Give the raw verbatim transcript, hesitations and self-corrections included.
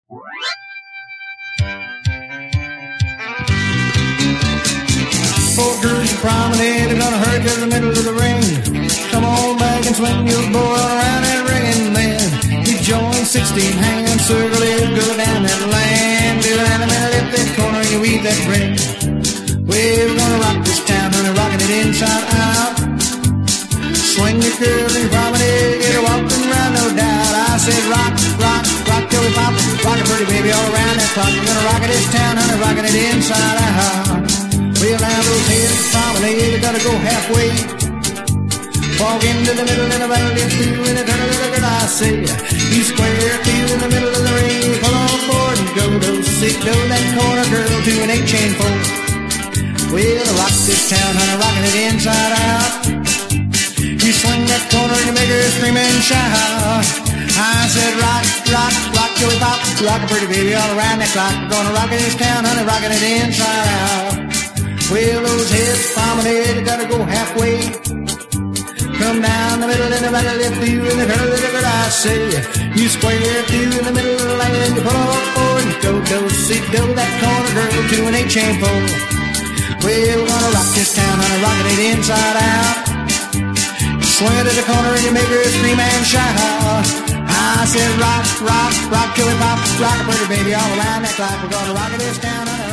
Four girls you promenade are gonna hurt you in the middle of the ring. Come on back and swing your boy around and ringing then. You join sixteen hands, circle it, go down that lane. Do an animal at that corner and you weave that ring. We're gonna rock this town, honey, rocking it inside out. Swing your girls and promenade, get her walking around, no doubt. I said rock, rock, rock till we pop. Rock it pretty baby all around that clock. We're gonna rock it this town, honey, rocking it inside out. Well, now those heads promenade, they gotta go halfway. Walk into the middle and about it through and turn a little bit, I say. You square through in the middle of the ring, pull on board and go to sit do that corner girl to an eight chain four. Well, I rock this town, honey, rocking it inside out. You swing that corner and you make her scream and shout. I said rock, rock, rock till we pop. Rock a pretty baby all around that clock. We're gonna rock it this town, honey, rocking it inside out. Well, those heads promenade, gotta go halfway. Come down the middle and the middle left you in the turn of the river, I say. You square through in the middle of the lane, you pull off forward and go, go, see, go that corner girl to an eight chain four. Well, we're gonna rock this town, honey, rocking it inside out. Swing it to the corner and you make her scream and shout. I said rock, rock, rock till we pop. Rock a pretty baby all around that clock. We're gonna rock it this town, honey.